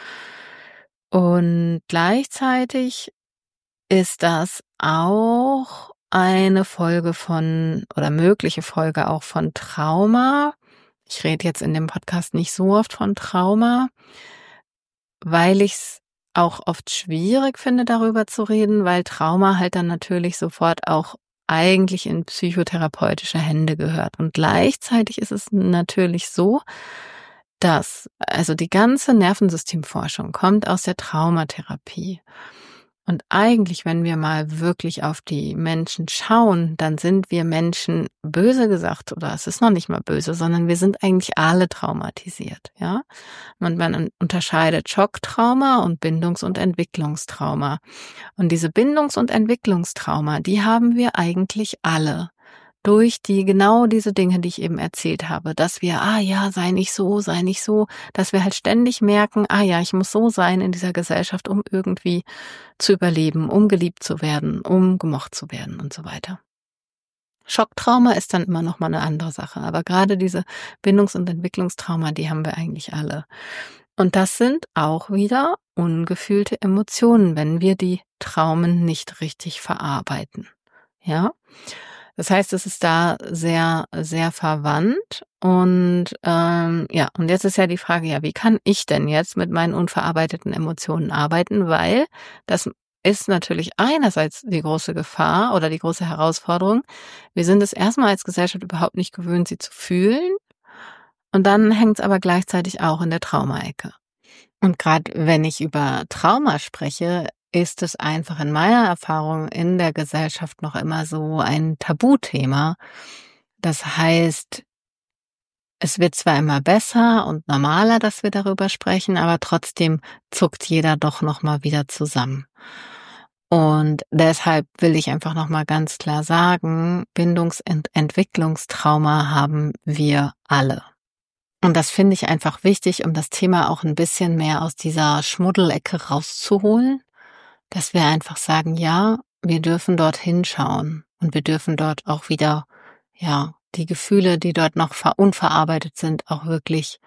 Und gleichzeitig ist das auch eine Folge oder mögliche Folge auch von Trauma. Ich rede jetzt in dem Podcast nicht so oft von Trauma, weil ich es auch oft schwierig finde, darüber zu reden, weil Trauma halt dann natürlich sofort auch eigentlich in psychotherapeutische Hände gehört. Und gleichzeitig ist es natürlich so, dass, also die ganze Nervensystemforschung kommt aus der Traumatherapie. Und eigentlich, wenn wir mal wirklich auf die Menschen schauen, dann sind wir Menschen, böse gesagt, oder es ist noch nicht mal böse, sondern wir sind eigentlich alle traumatisiert, ja. Und man unterscheidet Schocktrauma und Bindungs- und Entwicklungstrauma. Und diese Bindungs- und Entwicklungstrauma, die haben wir eigentlich alle. Durch genau diese Dinge, die ich eben erzählt habe, dass wir, sei nicht so, dass wir halt ständig merken, ich muss so sein in dieser Gesellschaft, um irgendwie zu überleben, um geliebt zu werden, um gemocht zu werden und so weiter. Schocktrauma ist dann immer noch mal eine andere Sache, aber gerade diese Bindungs- und Entwicklungstrauma, die haben wir eigentlich alle. Und das sind auch wieder ungefühlte Emotionen, wenn wir die Traumen nicht richtig verarbeiten. Ja? Das heißt, es ist da sehr, sehr verwandt. Und und jetzt ist ja die Frage, wie kann ich denn jetzt mit meinen unverarbeiteten Emotionen arbeiten? Weil das ist natürlich einerseits die große Gefahr oder die große Herausforderung. Wir sind es erstmal als Gesellschaft überhaupt nicht gewöhnt, sie zu fühlen. Und dann hängt es aber gleichzeitig auch in der Traumaecke. Und gerade wenn ich über Trauma spreche, ist es einfach in meiner Erfahrung in der Gesellschaft noch immer so ein Tabuthema. Das heißt, es wird zwar immer besser und normaler, dass wir darüber sprechen, aber trotzdem zuckt jeder doch noch mal wieder zusammen. Und deshalb will ich einfach noch mal ganz klar sagen, Bindungs- und Entwicklungstrauma haben wir alle. Und das finde ich einfach wichtig, um das Thema auch ein bisschen mehr aus dieser Schmuddelecke rauszuholen, dass wir einfach sagen, ja, wir dürfen dort hinschauen und wir dürfen dort auch wieder, ja, die Gefühle, die dort noch unverarbeitet sind, auch wirklich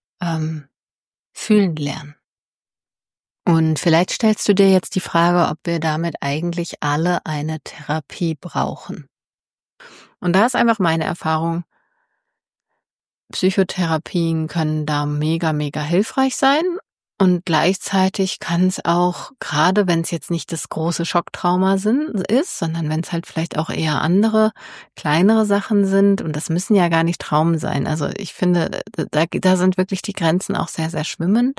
fühlen lernen. Und vielleicht stellst du dir jetzt die Frage, ob wir damit eigentlich alle eine Therapie brauchen. Und da ist einfach meine Erfahrung, Psychotherapien können da mega, mega hilfreich sein. Und gleichzeitig kann es auch, gerade wenn es jetzt nicht das große Schocktrauma ist, sondern wenn es halt vielleicht auch eher andere, kleinere Sachen sind, und das müssen ja gar nicht Traumen sein. Also ich finde, da sind wirklich die Grenzen auch sehr, sehr schwimmend.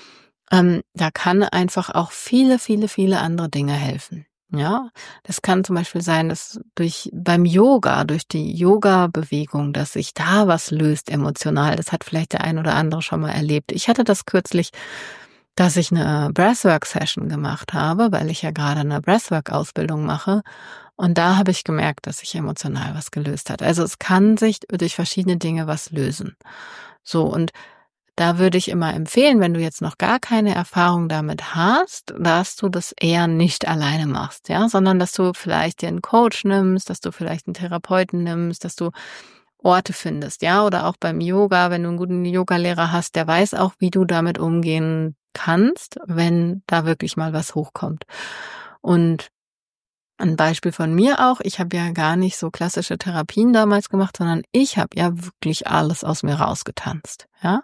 Da kann einfach auch viele, viele, viele andere Dinge helfen. Ja, das kann zum Beispiel sein, dass beim Yoga, durch die Yoga-Bewegung, dass sich da was löst emotional. Das hat vielleicht der ein oder andere schon mal erlebt. Ich hatte das kürzlich, dass ich eine Breathwork-Session gemacht habe, weil ich ja gerade eine Breathwork-Ausbildung mache. Und da habe ich gemerkt, dass sich emotional was gelöst hat. Also es kann sich durch verschiedene Dinge was lösen. So, und da würde ich immer empfehlen, wenn du jetzt noch gar keine Erfahrung damit hast, dass du das eher nicht alleine machst, ja, sondern dass du vielleicht dir einen Coach nimmst, dass du vielleicht einen Therapeuten nimmst, dass du Orte findest, ja, oder auch beim Yoga, wenn du einen guten Yogalehrer hast, der weiß auch, wie du damit umgehen kannst, wenn da wirklich mal was hochkommt. Und ein Beispiel von mir auch, ich habe ja gar nicht so klassische Therapien damals gemacht, sondern ich habe ja wirklich alles aus mir rausgetanzt, ja.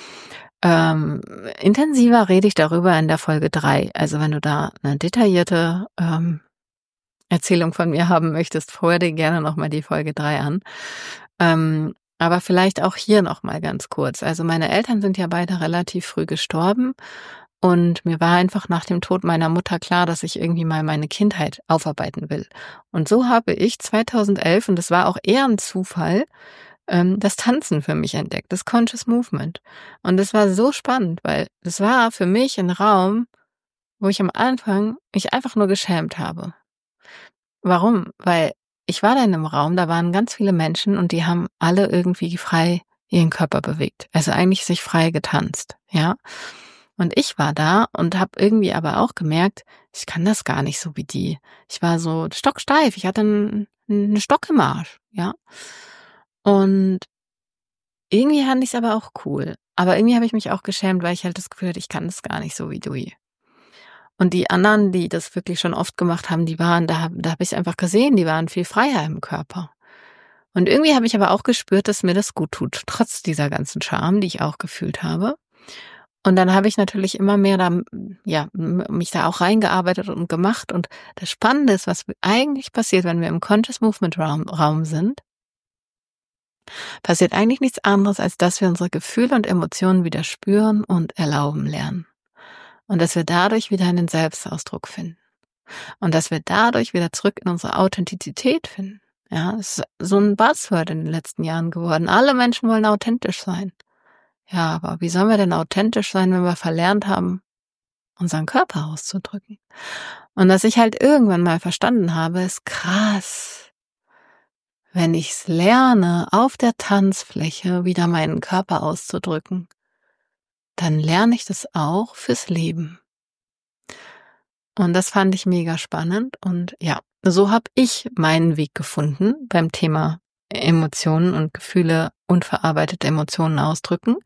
Intensiver rede ich darüber in der Folge 3. Also wenn du da eine detaillierte Erzählung von mir haben möchtest, hör dir gerne nochmal die Folge 3 an. Aber vielleicht auch hier nochmal ganz kurz. Also meine Eltern sind ja beide relativ früh gestorben. Und mir war einfach nach dem Tod meiner Mutter klar, dass ich irgendwie mal meine Kindheit aufarbeiten will. Und so habe ich 2011, und das war auch eher ein Zufall, das Tanzen für mich entdeckt, das Conscious Movement. Und das war so spannend, weil das war für mich ein Raum, wo ich am Anfang mich einfach nur geschämt habe. Warum? Weil ich war da in einem Raum, da waren ganz viele Menschen und die haben alle irgendwie frei ihren Körper bewegt. Also eigentlich sich frei getanzt, ja. Und ich war da und habe irgendwie aber auch gemerkt, ich kann das gar nicht so wie die. Ich war so stocksteif, ich hatte einen Stock im Arsch, ja. Und irgendwie fand ich es aber auch cool. Aber irgendwie habe ich mich auch geschämt, weil ich halt das Gefühl hatte, ich kann das gar nicht so wie du. Und die anderen, die das wirklich schon oft gemacht haben, da habe ich einfach gesehen, die waren viel freier im Körper. Und irgendwie habe ich aber auch gespürt, dass mir das gut tut, trotz dieser ganzen Scham, die ich auch gefühlt habe. Und dann habe ich natürlich immer mehr mich da auch reingearbeitet und gemacht. Und das Spannende ist, was eigentlich passiert, wenn wir im Conscious Movement Raum sind, passiert eigentlich nichts anderes, als dass wir unsere Gefühle und Emotionen wieder spüren und erlauben lernen. Und dass wir dadurch wieder einen Selbstausdruck finden. Und dass wir dadurch wieder zurück in unsere Authentizität finden. Ja, das ist so ein Buzzword in den letzten Jahren geworden. Alle Menschen wollen authentisch sein. Ja, aber wie sollen wir denn authentisch sein, wenn wir verlernt haben, unseren Körper auszudrücken? Und dass ich halt irgendwann mal verstanden habe, ist krass. Wenn ich's lerne, auf der Tanzfläche wieder meinen Körper auszudrücken, dann lerne ich das auch fürs Leben. Und das fand ich mega spannend. Und ja, so habe ich meinen Weg gefunden beim Thema Emotionen und Gefühle, unverarbeitete Emotionen ausdrücken.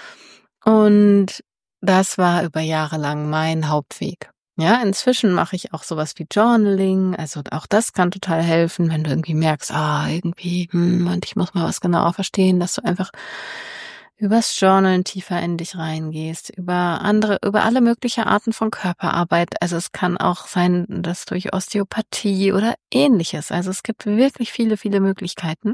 Und das war über Jahre lang mein Hauptweg. Ja, inzwischen mache ich auch sowas wie Journaling, also auch das kann total helfen, wenn du irgendwie merkst, und ich muss mal was genauer verstehen, dass du einfach übers Journalen tiefer in dich reingehst, über alle mögliche Arten von Körperarbeit. Also es kann auch sein, dass durch Osteopathie oder Ähnliches. Also es gibt wirklich viele, viele Möglichkeiten.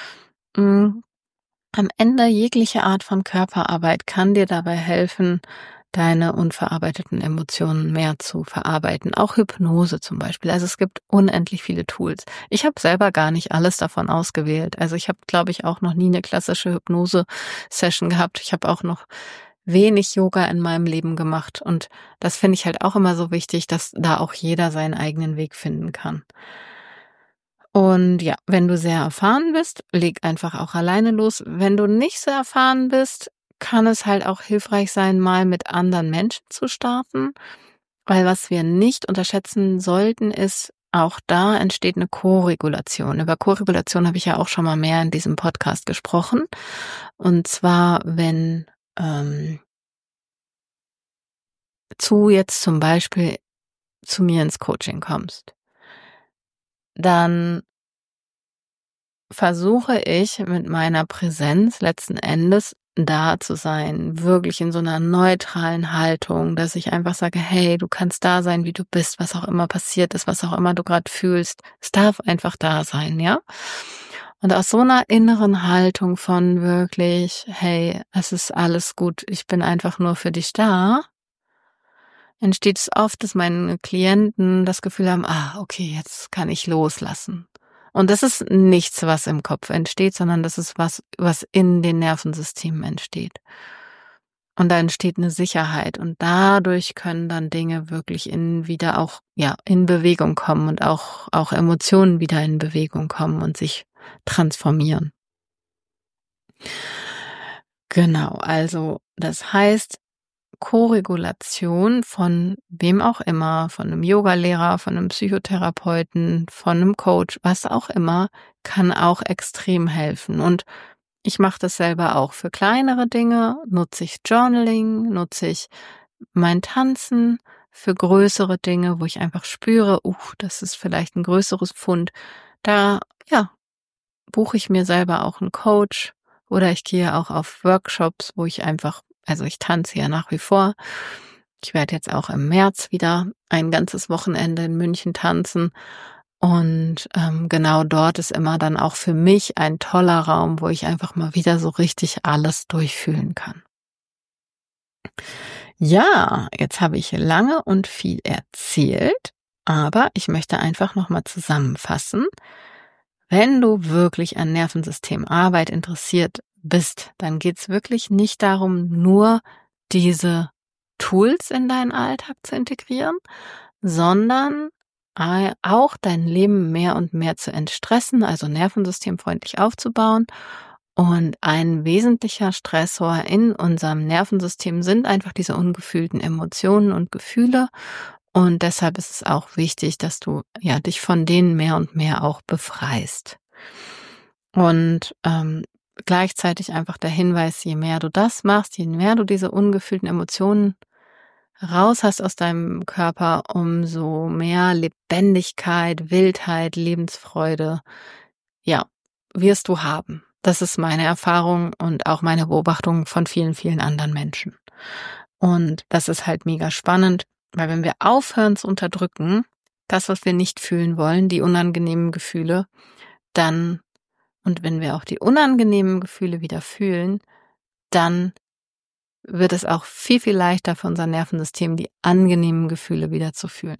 Am Ende jegliche Art von Körperarbeit kann dir dabei helfen, deine unverarbeiteten Emotionen mehr zu verarbeiten. Auch Hypnose zum Beispiel. Also es gibt unendlich viele Tools. Ich habe selber gar nicht alles davon ausgewählt. Also ich habe, glaube ich, auch noch nie eine klassische Hypnose-Session gehabt. Ich habe auch noch wenig Yoga in meinem Leben gemacht. Und das finde ich halt auch immer so wichtig, dass da auch jeder seinen eigenen Weg finden kann. Und ja, wenn du sehr erfahren bist, leg einfach auch alleine los. Wenn du nicht so erfahren bist, kann es halt auch hilfreich sein, mal mit anderen Menschen zu starten. Weil was wir nicht unterschätzen sollten, ist, auch da entsteht eine Koregulation. Über Koregulation habe ich ja auch schon mal mehr in diesem Podcast gesprochen. Und zwar, wenn jetzt zum Beispiel zu mir ins Coaching kommst, dann versuche ich mit meiner Präsenz letzten Endes da zu sein, wirklich in so einer neutralen Haltung, dass ich einfach sage, hey, du kannst da sein, wie du bist, was auch immer passiert ist, was auch immer du gerade fühlst. Es darf einfach da sein, ja? Und aus so einer inneren Haltung von wirklich, hey, es ist alles gut, ich bin einfach nur für dich da, entsteht es oft, dass meine Klienten das Gefühl haben, okay, jetzt kann ich loslassen. Und das ist nichts, was im Kopf entsteht, sondern das ist was in den Nervensystemen entsteht. Und da entsteht eine Sicherheit und dadurch können dann Dinge wirklich wieder auch, in Bewegung kommen und auch Emotionen wieder in Bewegung kommen und sich transformieren. Genau, also das heißt, Koregulation von wem auch immer, von einem Yogalehrer, von einem Psychotherapeuten, von einem Coach, was auch immer, kann auch extrem helfen. Und ich mache das selber auch. Für kleinere Dinge nutze ich Journaling, nutze ich mein Tanzen. Für größere Dinge, wo ich einfach spüre, das ist vielleicht ein größeres Pfund, da, buche ich mir selber auch einen Coach oder ich gehe auch auf Workshops, wo ich einfach, also ich tanze ja nach wie vor. Ich werde jetzt auch im März wieder ein ganzes Wochenende in München tanzen. Und genau dort ist immer dann auch für mich ein toller Raum, wo ich einfach mal wieder so richtig alles durchfühlen kann. Ja, jetzt habe ich lange und viel erzählt, aber ich möchte einfach nochmal zusammenfassen. Wenn du wirklich an Nervensystemarbeit interessiert bist, dann geht's wirklich nicht darum, nur diese Tools in deinen Alltag zu integrieren, sondern auch dein Leben mehr und mehr zu entstressen, also nervensystemfreundlich aufzubauen. Und ein wesentlicher Stressor in unserem Nervensystem sind einfach diese ungefühlten Emotionen und Gefühle. Und deshalb ist es auch wichtig, dass du dich von denen mehr und mehr auch befreist. Und gleichzeitig einfach der Hinweis, je mehr du das machst, je mehr du diese ungefühlten Emotionen raus hast aus deinem Körper, umso mehr Lebendigkeit, Wildheit, Lebensfreude, wirst du haben. Das ist meine Erfahrung und auch meine Beobachtung von vielen, vielen anderen Menschen. Und das ist halt mega spannend, weil wenn wir aufhören zu unterdrücken, das, was wir nicht fühlen wollen, die unangenehmen Gefühle, und wenn wir auch die unangenehmen Gefühle wieder fühlen, dann wird es auch viel, viel leichter für unser Nervensystem, die angenehmen Gefühle wieder zu fühlen.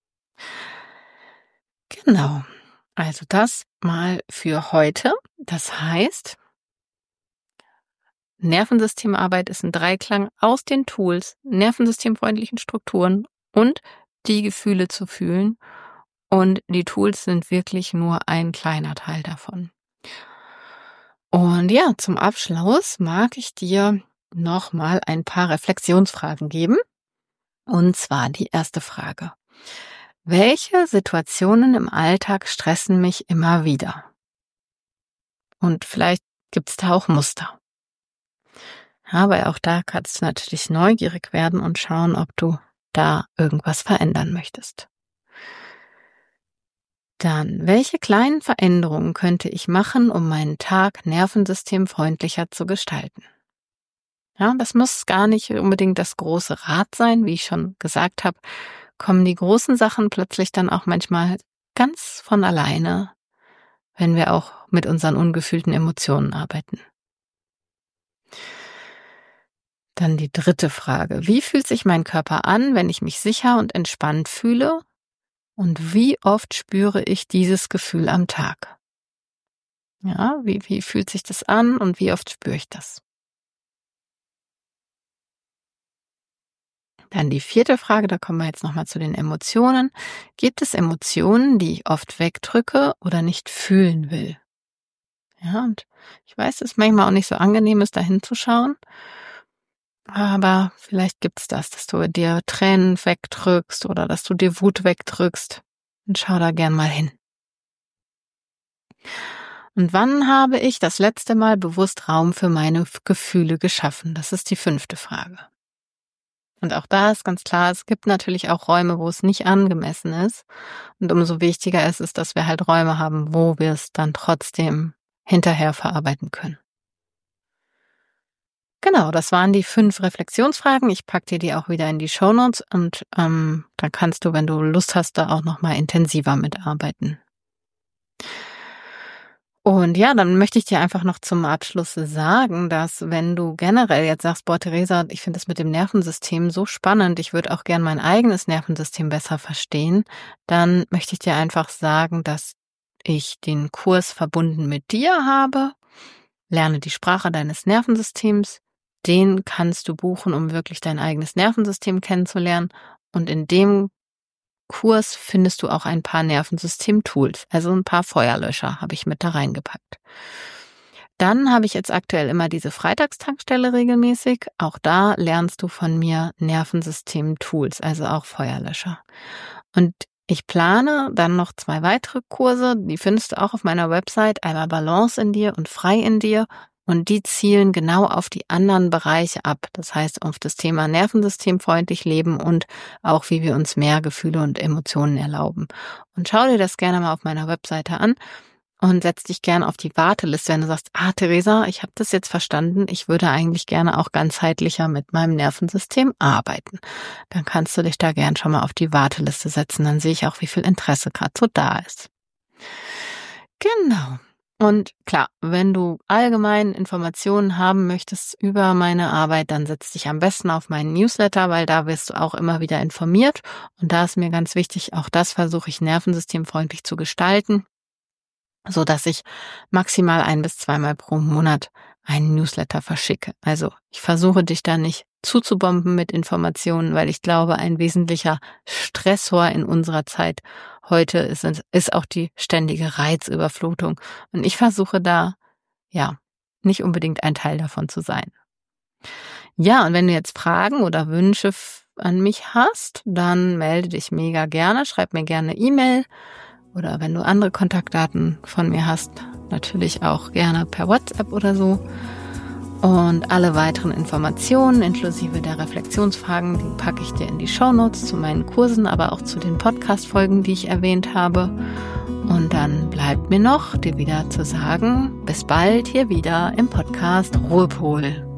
Genau. Also das mal für heute. Das heißt, Nervensystemarbeit ist ein Dreiklang aus den Tools, nervensystemfreundlichen Strukturen und die Gefühle zu fühlen. Und die Tools sind wirklich nur ein kleiner Teil davon. Und zum Abschluss mag ich dir nochmal ein paar Reflexionsfragen geben. Und zwar die erste Frage. Welche Situationen im Alltag stressen mich immer wieder? Und vielleicht gibt es da auch Muster. Aber auch da kannst du natürlich neugierig werden und schauen, ob du da irgendwas verändern möchtest. Dann, welche kleinen Veränderungen könnte ich machen, um meinen Tag nervensystemfreundlicher zu gestalten? Ja, das muss gar nicht unbedingt das große Rad sein. Wie ich schon gesagt habe, kommen die großen Sachen plötzlich dann auch manchmal ganz von alleine, wenn wir auch mit unseren ungefühlten Emotionen arbeiten. Dann die dritte Frage. Wie fühlt sich mein Körper an, wenn ich mich sicher und entspannt fühle? Und wie oft spüre ich dieses Gefühl am Tag? Ja, wie fühlt sich das an und wie oft spüre ich das? Dann die vierte Frage, da kommen wir jetzt nochmal zu den Emotionen. Gibt es Emotionen, die ich oft wegdrücke oder nicht fühlen will? Ja, und ich weiß, dass es manchmal auch nicht so angenehm ist, da hinzuschauen. Aber vielleicht gibt's das, dass du dir Tränen wegdrückst oder dass du dir Wut wegdrückst. Und schau da gern mal hin. Und wann habe ich das letzte Mal bewusst Raum für meine Gefühle geschaffen? Das ist die fünfte Frage. Und auch da ist ganz klar, es gibt natürlich auch Räume, wo es nicht angemessen ist. Und umso wichtiger ist es, dass wir halt Räume haben, wo wir es dann trotzdem hinterher verarbeiten können. Genau, das waren die 5 Reflexionsfragen. Ich packe dir die auch wieder in die Shownotes und dann kannst du, wenn du Lust hast, da auch nochmal intensiver mitarbeiten. Und ja, dann möchte ich dir einfach noch zum Abschluss sagen, dass wenn du generell jetzt sagst, boah, Theresa, ich finde das mit dem Nervensystem so spannend, ich würde auch gern mein eigenes Nervensystem besser verstehen, dann möchte ich dir einfach sagen, dass ich den Kurs Verbunden mit dir habe. Lerne die Sprache deines Nervensystems. Den kannst du buchen, um wirklich dein eigenes Nervensystem kennenzulernen. Und in dem Kurs findest du auch ein paar Nervensystem-Tools, also ein paar Feuerlöscher habe ich mit da reingepackt. Dann habe ich jetzt aktuell immer diese Freitagstankstelle regelmäßig. Auch da lernst du von mir Nervensystem-Tools, also auch Feuerlöscher. Und ich plane dann noch 2 weitere Kurse, die findest du auch auf meiner Website, einmal Balance in dir und Frei in dir. Und die zielen genau auf die anderen Bereiche ab. Das heißt, auf das Thema nervensystemfreundlich leben und auch, wie wir uns mehr Gefühle und Emotionen erlauben. Und schau dir das gerne mal auf meiner Webseite an und setz dich gerne auf die Warteliste, wenn du sagst, Theresa, ich habe das jetzt verstanden, ich würde eigentlich gerne auch ganzheitlicher mit meinem Nervensystem arbeiten. Dann kannst du dich da gern schon mal auf die Warteliste setzen. Dann sehe ich auch, wie viel Interesse gerade so da ist. Genau. Und klar, wenn du allgemein Informationen haben möchtest über meine Arbeit, dann setz dich am besten auf meinen Newsletter, weil da wirst du auch immer wieder informiert. Und da ist mir ganz wichtig, auch das versuche ich nervensystemfreundlich zu gestalten, so dass ich maximal 1 bis 2 Mal pro Monat einen Newsletter verschicke. Also ich versuche dich da nicht zuzubomben mit Informationen, weil ich glaube, ein wesentlicher Stressor in unserer Zeit heute ist auch die ständige Reizüberflutung. Und ich versuche da, nicht unbedingt ein Teil davon zu sein. Ja, und wenn du jetzt Fragen oder Wünsche an mich hast, dann melde dich mega gerne, schreib mir gerne eine E-Mail oder wenn du andere Kontaktdaten von mir hast, natürlich auch gerne per WhatsApp oder so. Und alle weiteren Informationen inklusive der Reflexionsfragen, die packe ich dir in die Shownotes zu meinen Kursen, aber auch zu den Podcast-Folgen, die ich erwähnt habe. Und dann bleibt mir noch, dir wieder zu sagen, bis bald hier wieder im Podcast Ruhepol.